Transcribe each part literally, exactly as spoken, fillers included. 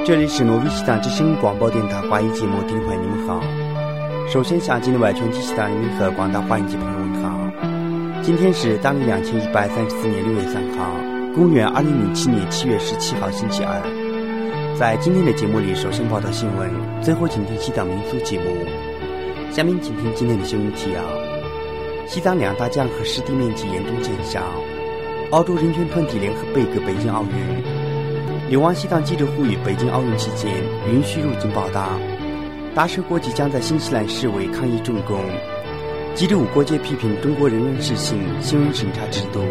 这里是挪威西藏之声广播电台华语节目，听众朋友你们好。首先向境内外全体西藏人民和广大华语节朋友问好。今天是当地两千一百三十四年六月三号，公元二零零七年七月十七号星期二。在今天的节目里，首先报道新闻，最后请听西藏民俗节目。下面请听今天的新闻提要：西藏两大江河湿地面积严重减少，澳洲人权团体联合备革北京奥运。流亡西藏记者呼吁北京奥运期间允许入境报道。大赦国际将在新西兰示威抗议中共。记者无国界批评中国仍然实行新闻审查制度。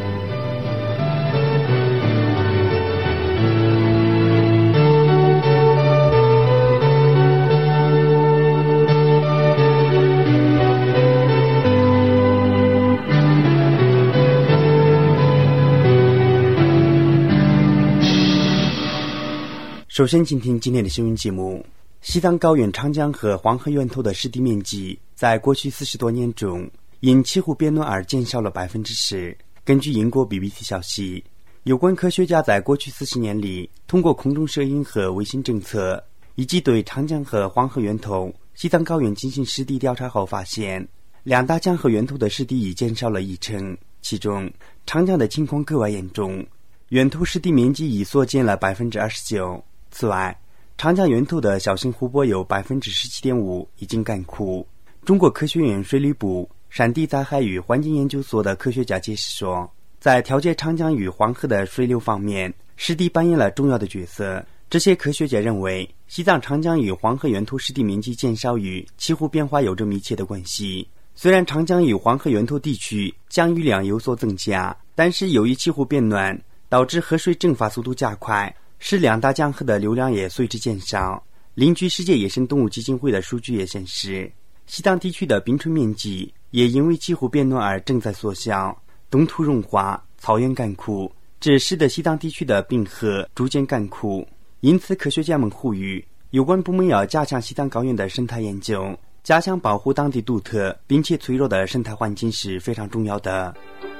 首先请听今天的新闻节目。西藏高原长江和黄河源头的湿地面积在过去四十多年中因气候变暖而减少了百分之十。根据英国 B B C 消息，有关科学家在过去四十年里通过空中摄影和卫星侦测，以及对长江和黄河源头西藏高原进行湿地调查后发现，两大江河源头的湿地已减少了一成，其中长江的情况格外严重，源头湿地面积已缩减了百分之二十九。此外，长江源头的小型湖泊有 百分之十七点五 已经干枯。中国科学院水利部山地灾害与环境研究所的科学家解释说，在调节长江与黄河的水流方面，湿地扮演了重要的角色。这些科学家认为，西藏长江与黄河源头湿地面积减少与气候变化有着密切的关系。虽然长江与黄河源头地区降雨量有所增加，但是由于气候变暖，导致河水蒸发速度加快，使两大江河的流量也随之减少。邻居世界野生动物基金会的数据也显示，西藏地区的冰川面积也因为气候变暖而正在缩小，冻土融化，草原干枯，这使得西藏地区的冰河逐渐干枯。因此科学家们呼吁有关部门要加强西藏高原的生态研究，加强保护当地独特并且脆弱的生态环境是非常重要的。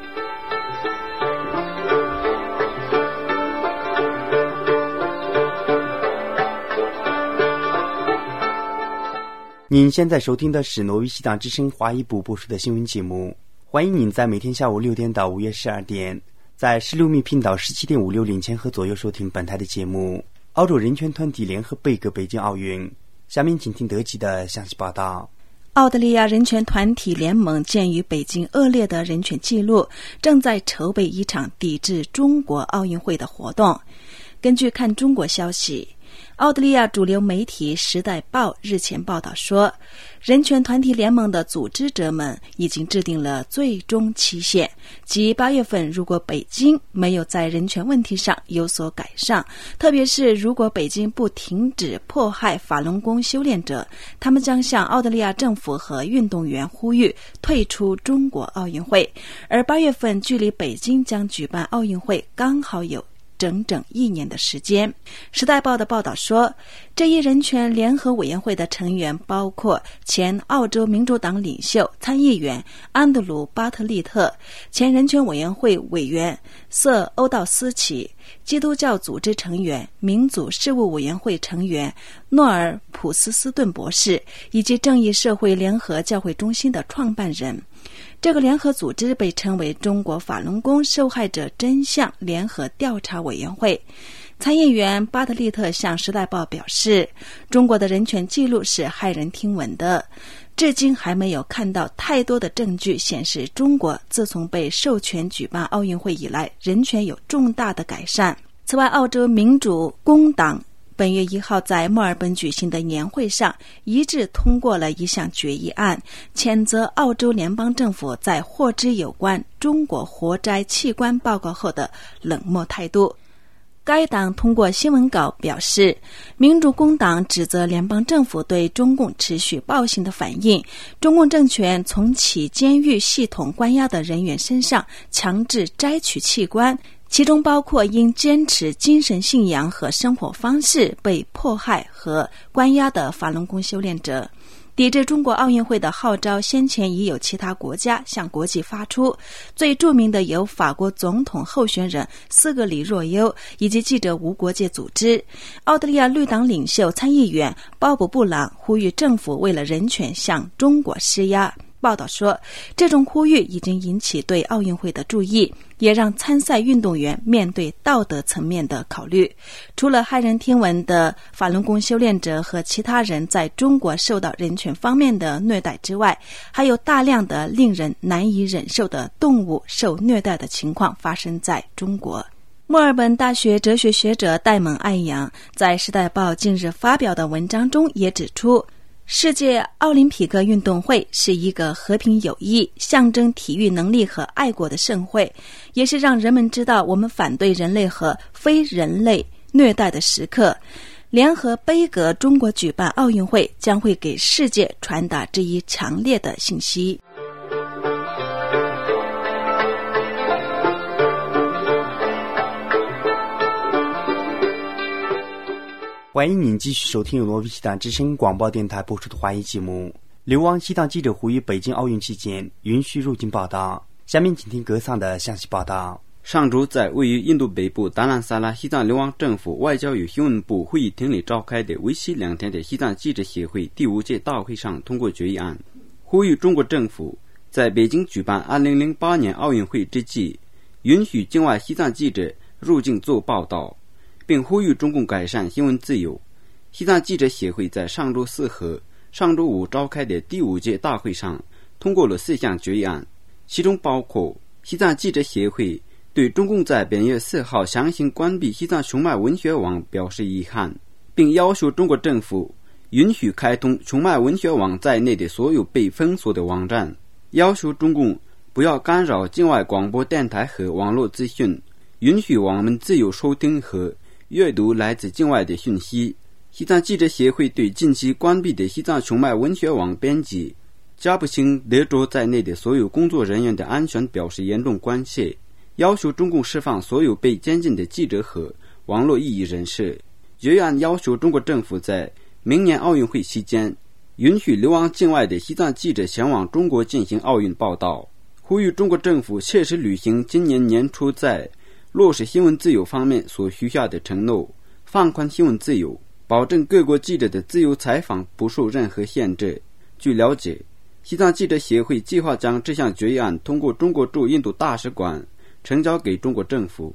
您现在收听的是挪威西藏之声华语部播出的新闻节目，欢迎您在每天下午六点到五月十二点，在十六米频道十七点五六零千赫左右收听本台的节目。澳洲人权团体联合备革北京奥运。下面请听德基的详细报道。 澳大利亚人权团体联盟鉴于北京恶劣的人权记录，正在筹备一场抵制中国奥运会的活动。根据看中国消息，澳大利亚主流媒体《时代报》日前报道说，人权团体联盟的组织者们已经制定了最终期限，即八月份如果北京没有在人权问题上有所改善，特别是如果北京不停止迫害法轮功修炼者，他们将向澳大利亚政府和运动员呼吁退出中国奥运会。而八月份距离北京将举办奥运会刚好有整整一年的时间。时代报的报道说，这一人权联合委员会的成员包括前澳洲民主党领袖参议员安德鲁·巴特利特，前人权委员会委员瑟·欧道斯奇，基督教组织成员民族事务委员会成员诺尔·普斯斯顿博士，以及正义社会联合教会中心的创办人。这个联合组织被称为中国法轮功受害者真相联合调查委员会。参议员巴特利特向《时代报》表示，中国的人权记录是骇人听闻的，至今还没有看到太多的证据显示中国自从被授权举办奥运会以来，人权有重大的改善。此外，澳洲民主工党本月一号在墨尔本举行的年会上一致通过了一项决议案，谴责澳洲联邦政府在获知有关中国活摘器官报告后的冷漠态度。该党通过新闻稿表示，民主工党指责联邦政府对中共持续暴行的反应，中共政权从其监狱系统关押的人员身上强制摘取器官，其中包括因坚持精神信仰和生活方式被迫害和关押的法轮功修炼者。 抵制中国奥运会的号召先前已有其他国家向国际发出，最著名的有法国总统候选人斯格里若优以及记者无国界组织。澳大利亚绿党领袖参议员鲍勃·布朗呼吁政府为了人权向中国施压。报道说，这种呼吁已经引起对奥运会的注意，也让参赛运动员面对道德层面的考虑。除了骇人听闻的法轮功修炼者和其他人在中国受到人权方面的虐待之外，还有大量的令人难以忍受的动物受虐待的情况发生在中国。墨尔本大学哲学学者戴蒙·艾扬在《时代报》近日发表的文章中也指出，世界奥林匹克运动会是一个和平友谊、象征体育能力和爱国的盛会，也是让人们知道我们反对人类和非人类虐待的时刻。联合杯葛中国举办奥运会将会给世界传达这一强烈的信息。 欢迎您继续收听由挪威西藏之声广播电台播出的华语节目。流亡西藏记者呼吁北京奥运期间允许入境报道。下面请听格桑的详细报道。 上周在位于印度北部达兰萨拉西藏流亡政府外交与新闻部会议厅里召开的为期两天的西藏记者协会第五届大会上通过决议案，呼吁中国政府在北京举办二零零八年奥运会之际，允许境外西藏记者入境做报道，并呼吁中共改善新闻自由。西藏记者协会在上周四和上周五召开的第五届大会上通过了四项决议案，其中包括西藏记者协会对中共在本月四号强行关闭西藏熊脉文学网表示遗憾，并要求中国政府允许开通熊脉文学网在内的所有被封锁的网站，要求中共不要干扰境外广播电台和网络资讯，允许网民自由收听和阅读来自境外的讯息。西藏记者协会对近期关闭的西藏熊脉文学网编辑加布钦德卓在内的所有工作人员的安全表示严重关切，要求中共释放所有被监禁的记者和网络异议人士。决议案要求中国政府在明年奥运会期间允许流亡境外的西藏记者前往中国进行奥运报道，呼吁中国政府切实履行今年年初在落实新闻自由方面所许下的承诺，放宽新闻自由，保证各国记者的自由采访不受任何限制。据了解，西藏记者协会计划将这项决议案通过中国驻印度大使馆呈交给中国政府。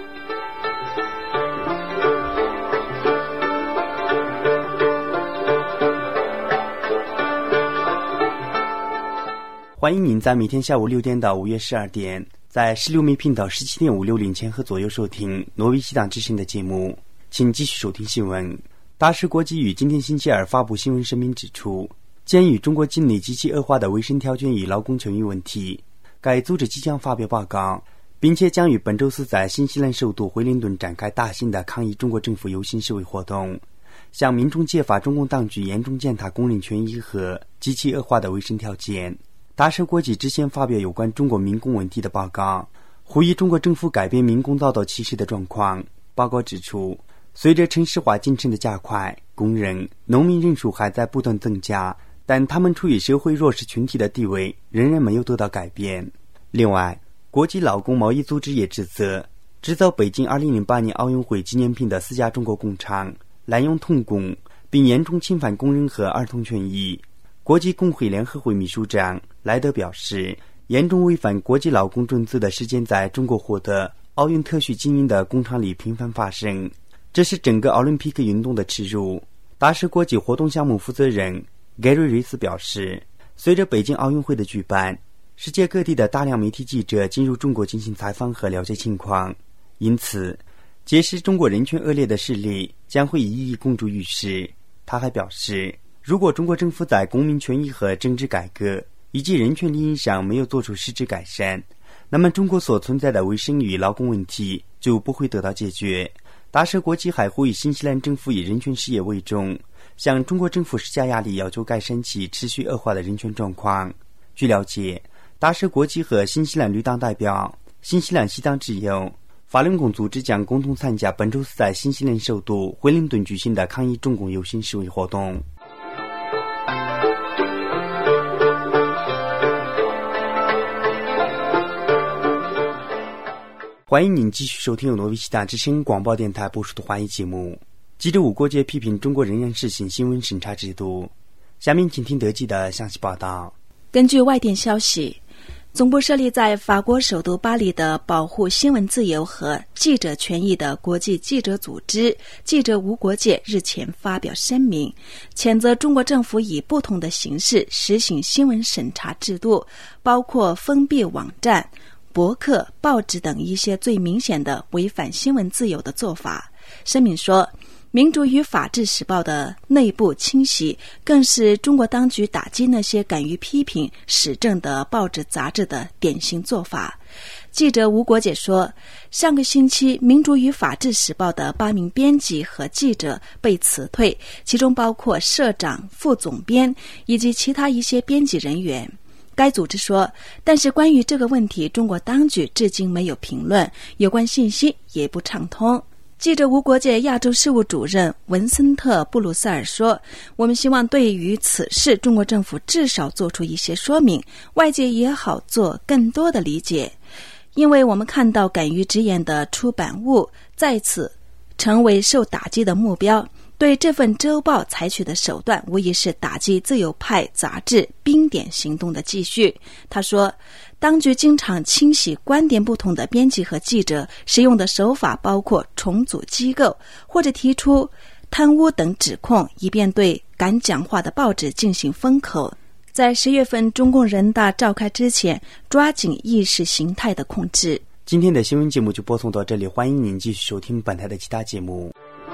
欢迎您在每天下午六点到五月十二点在十六枚频道十七点五六零千赫左右收听挪威西藏之声的节目。请继续收听新闻。大使国际与今天星期二发布新闻声明指出，鉴于中国境内极其恶化的卫生条件与劳工权益问题，该组织即将发表报告，并且将于本周四在新西兰首都惠灵顿展开大型的抗议中国政府游行示威活动，向民众揭发中共当局严重践踏工人权益和极其恶化的卫生条件。大使国际之前发表有关中国民工问题的报告，呼吁中国政府改变民工遭到歧视的状况。报告指出，随着城市化进程的加快，工人、农民人数还在不断增加，但他们处于社会弱势群体的地位仍然没有得到改变。另外，国际劳工贸易组织也指责制造北京二零零八年奥运会纪念品的四家中国工厂滥用童工，并严重侵犯工人和儿童权益。国际工会联合会秘书长莱德表示，严重违反国际劳工准则的事件在中国获得奥运特许经营的工厂里频繁发生，这是整个奥林匹克运动的耻辱。大使国际活动项目负责人盖瑞瑞斯表示，随着北京奥运会的举办，世界各地的大量媒体记者进入中国进行采访和了解情况，因此揭示中国人权恶劣的事例将会一一公诸于世。他还表示，如果中国政府在公民权益和政治改革以及人权利益上没有做出实质改善，那么中国所存在的卫生与劳工问题就不会得到解决。大使国际还呼吁新西兰政府以人权事业为重，向中国政府施加压力，要求改善其持续恶化的人权状况。据了解，大使国际和新西兰绿党代表、新西兰西藏之友、法轮功组织将共同参加本周四在新西兰首都惠灵顿举行的抗议中共游行示威活动。 欢迎您继续收听由挪威西大之声广播电台播出的华语节目。记者无国界批评中国仍然实行新闻审查制度。下面请听德记的详细报道。 根据外电消息，总部设立在法国首都巴黎的保护新闻自由和记者权益的国际记者组织记者无国界日前发表声明，谴责中国政府以不同的形式实行新闻审查制度，包括封闭网站、博客、报纸等一些最明显的违反新闻自由的做法。声明说，民主与法治时报的内部清洗更是中国当局打击那些敢于批评时政的报纸杂志的典型做法。记者吴国姐说，上个星期民主与法治时报的八名编辑和记者被辞退，其中包括社长、副总编以及其他一些编辑人员。该组织说，但是关于这个问题，中国当局至今没有评论，有关信息也不畅通。记者无国界亚洲事务主任文森特·布鲁塞尔说，我们希望对于此事中国政府至少做出一些说明，外界也好做更多的理解，因为我们看到敢于直言的出版物再次成为受打击的目标。对这份周报采取的手段无疑是打击自由派杂志冰点行动的继续。他说，当局经常清洗观点不同的编辑和记者，使用的手法包括重组机构或者提出贪污等指控，以便对敢讲话的报纸进行封口。在十月份中共人大召开之前，抓紧意识形态的控制。 今天的新闻节目就播送到这里，欢迎您继续收听本台的其他节目。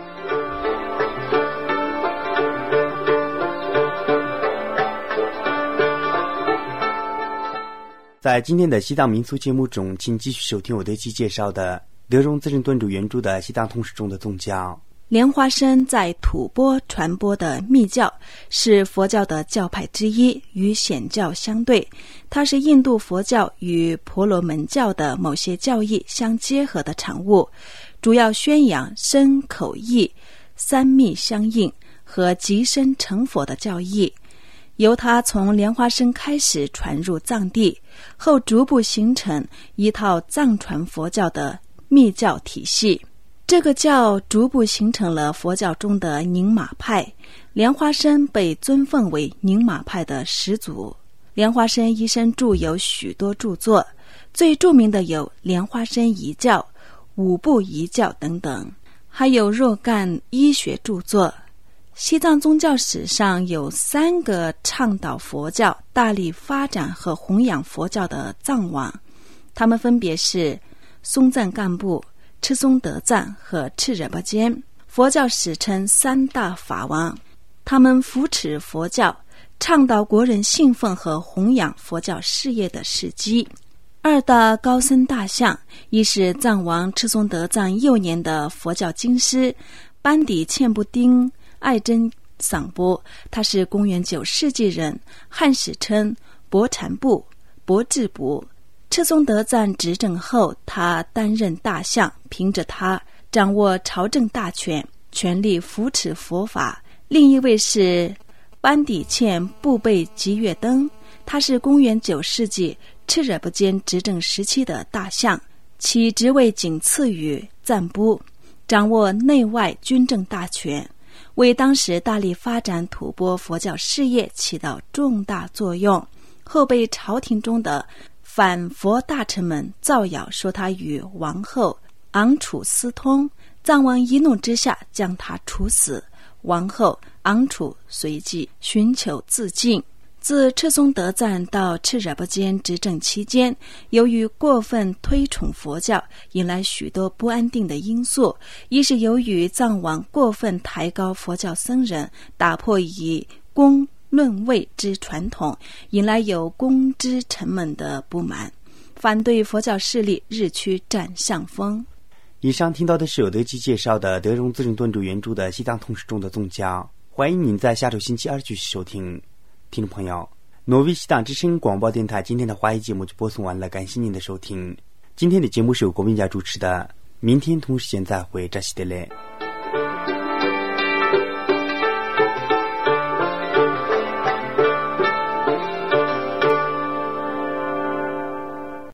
在今天的西藏民俗节目中，请继续收听我对其介绍的德荣自然顿主原著的西藏通史中的宗教。 莲花生在吐蕃传播的密教是佛教的教派之一，与显教相对，它是印度佛教与婆罗门教的某些教义相结合的产物，主要宣扬身口意三密相应和即身成佛的教义。由它从莲花生开始传入藏地，后逐步形成一套藏传佛教的密教体系。这个教逐步形成了佛教中的宁玛派，莲花生被尊奉为宁玛派的始祖。莲花生一生著有许多著作，最著名的有莲花生遗教、五部遗教等等，还有若干医学著作。西藏宗教史上有三个倡导佛教、大力发展和弘扬佛教的藏王，他们分别是松赞干布、赤松德赞和赤惹巴坚。佛教史称三大法王，他们扶持佛教，倡导国人信奉和弘扬佛教事业的事迹。二大高僧大象，一是藏王赤松德赞幼年的佛教经师班底茜布丁爱真桑波，他是公元九世纪人，汉史称博禅部、博智部。赤松德赞执政后，他担任大相，凭着他掌握朝政大权，全力扶持佛法。另一位是班底茜布贝吉月登，他是公元九世纪赤惹巴坚执政时期的大相，其职位仅次于赞布，掌握内外军政大权，为当时大力发展吐蕃佛教事业起到重大作用。后被朝廷中的反佛大臣们造谣说他与王后昂楚私通，藏王一怒之下将他处死，王后昂楚随即寻求自尽。自赤松德赞到赤惹巴坚执政期间，由于过分推崇佛教，引来许多不安定的因素。一是由于藏王过分抬高佛教僧人，打破以功论位之传统，引来有功之臣们的不满，反对佛教势力日趋占上风。 以上听到的是有德基介绍的德荣自然顿主原著的西藏通史中的宗教。欢迎您在下周星期二继续收听。听众朋友，挪威西藏之声广播电台今天的华语节目就播送完了，感谢您的收听。今天的节目是由国民家主持的，明天同时间再会，扎西德勒。